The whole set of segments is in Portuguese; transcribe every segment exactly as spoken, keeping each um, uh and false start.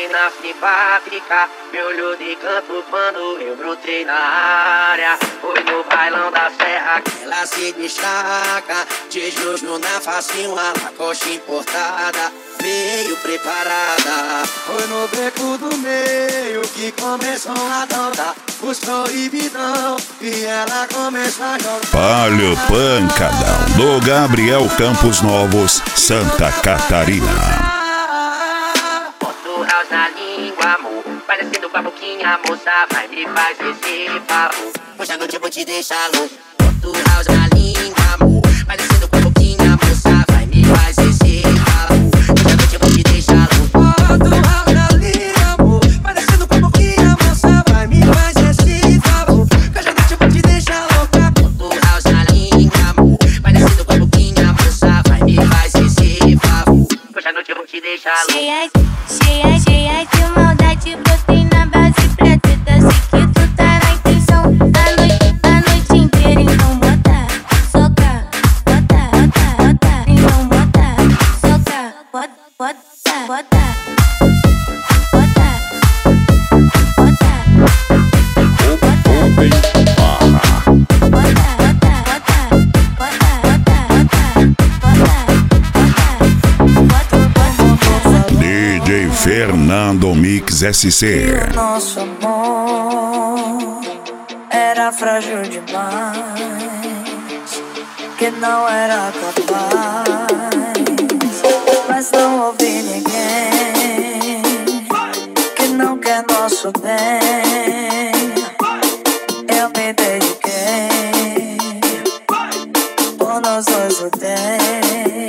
menina simpática, me olhou de canto quando eu brotei na área. Foi no bailão da serra que ela se destaca, de jojo na facinho, a lacoste importada, veio preparada. Foi no beco do meio que começou a dançar os proibidão e ela começou a jogar. Palio Pancadão, do Gabriel Campos Novos, Santa Catarina. House na língua, amor, parecendo com a boquinha, moça, vai me faz esse favor. Hoje à noite eu vou te deixar louco. Boto house na língua, amor, parecendo com a boquinha, moça, vai me faz esse favor. Hoje à noite eu vou te deixar louco. Boto house na língua, amor, parecendo com a boquinha, moça, vai me faz esse favor. Hoje à noite eu vou te deixar louca. Boto house na língua, amor, parecendo com a boquinha, moça, vai me faz esse favor. Hoje à noite eu vou te deixar louco. Cheia, cheia de maldade, botei na base pra teta. Sei que tu tá na intenção da noite, da noite inteira. Então bota, soca, bota, bota, bota. Então bota, soca, bota, bota, bota, bota, D J Fernando Mix S C. E o nosso amor era frágil demais, que não era capaz, mas não ouvi ninguém que não quer nosso bem. Eu me dediquei, por nós dois o dei.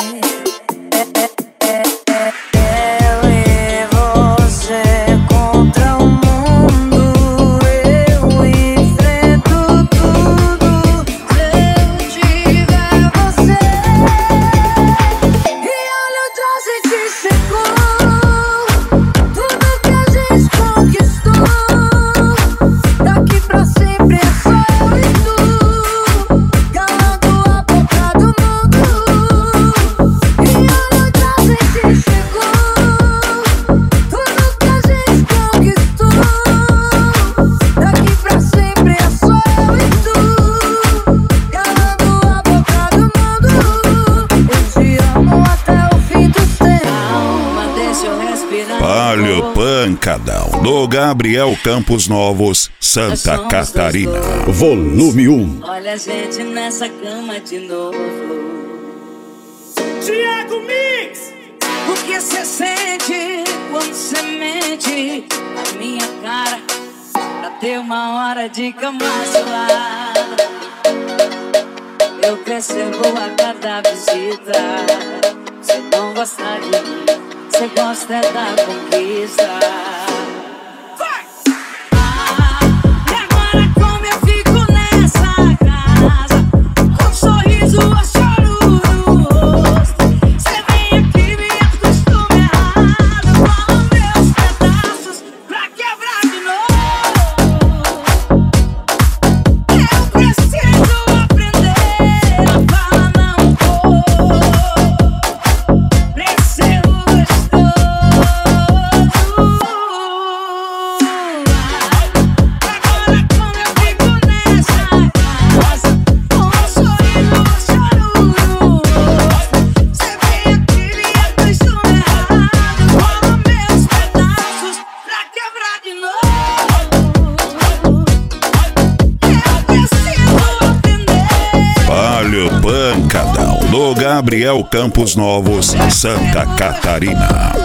Palio Pancadão, do Gabriel Campos Novos, Santa Catarina. Volume um. Olha a gente nessa cama de novo. Thiago Mix! O que cê sente quando cê mente na minha cara pra ter uma hora de cama suada? Eu percebo a cada visita, cê não gosta de mim, cê gosta é da conquista. Vai! Ah, e agora como eu fico nessa casa, com um sorriso a choro no rosto? Cê vem aqui me acostuma errado, com meus pedaços pra quebrar de novo. Eu preciso aprender a falar não vou. Preciso gostoso. Agora como eu fico nessa casa, com um sorriso a choro no rosto? Cê vem aqui me acostuma errado, com meus pedaços pra quebrar de novo. Eu preciso aprender. Palio Pancadão, do Gabriel Campos Novos, Santa Catarina.